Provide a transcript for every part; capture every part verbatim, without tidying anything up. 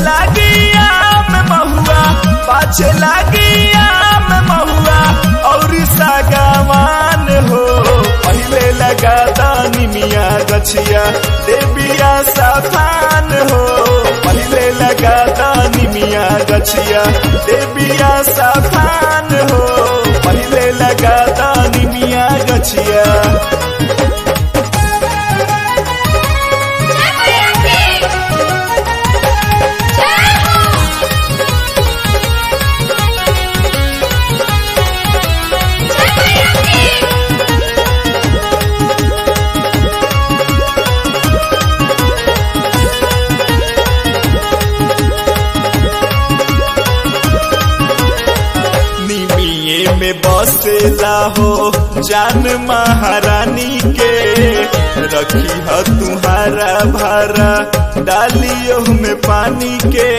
लागी आम महुआ, पाछे लागी आम महुआ और सागवान हो। पहले लगा दानी मिया गछिया देविया साफान हो। पहले लगा दानी मिया गछिया देविया साफान हो। पहले लगा दानी मिया गछिया। में बसेला हो जान महारानी के, रखी है तुम्हारा भारा डालियों में पानी के।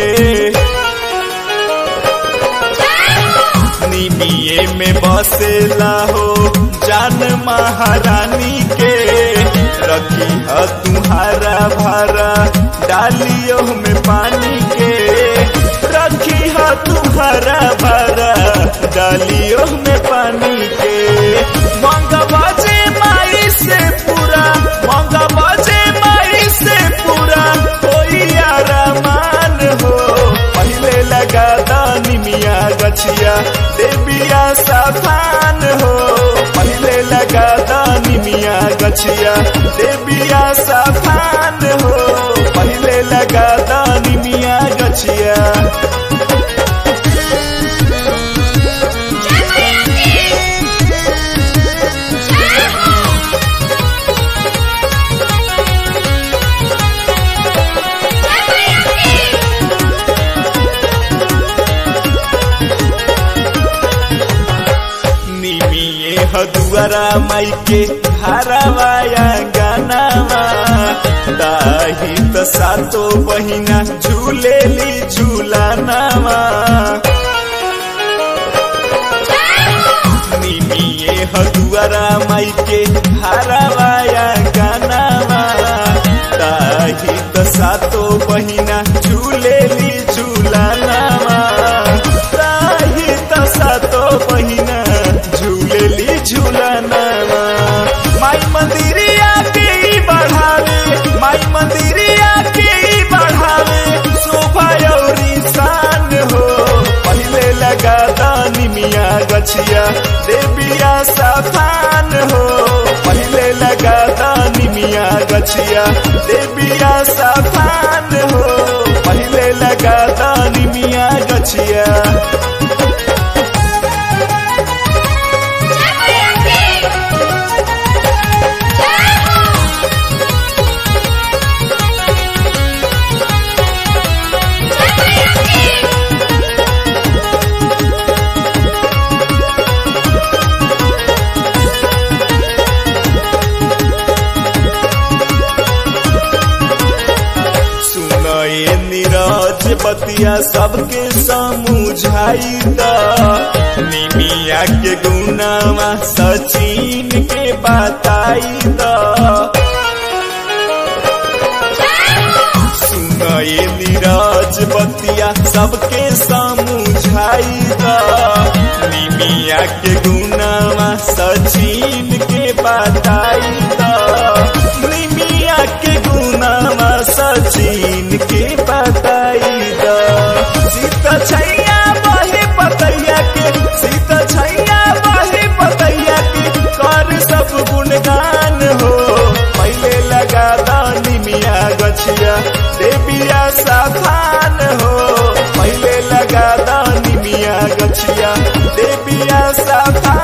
निमिये में बसेला हो जान महारानी के, रखी है तुम्हारा भारा डालियों में पानी के। रखी है तुम्हारा भारा डालियों में पानी के। मांगा बाजे माई से पूरा, मांगा बाजे माई से पूरा कोई आरामान हो। पहले लगा दानी मिया गछिया देविया साफान हो। पहले लगा दानी मिया गछिया देविया साफान हो। पहले लगा दानी मिया गछिया। दुआरा माई के हरवाया गानावा, दाही त सातो बहिना झूलेली झूलानावा। निमिये हदुआरा माई के हरवाया गानावा, दाही त सातो बहिना झूलेली झूलानावा। दाही त सातो बहिना झूलेली झूलानावा। माई मंदिरिया के ही बढ़ावे, माई मंदिरिया के ही बढ़ावे शोभा और शान हो। पहले लगा दानी मिया गछिया देविया साफान हो। पहले लगा दानी मिया गछिया देविया साफान हो। पहले लगा दानी मिया गछिया। नीरज बतिया सबके समझाई द, निमिया के गुनावा सचिन के बताई द। सुनए नीरज बतिया सबके समझाई द, निमिया के गुनावा सचिन के बताई द। निमिया के गुनावा सचिन के बताई द। सीता छैया बहे पतैया के, सीता छैया बहे पतैया के कर सब गुणगान हो। पहले लगा दानी मिया गछिया देविया साफान हो। पहले लगा दानी मिया गछिया देविया साफान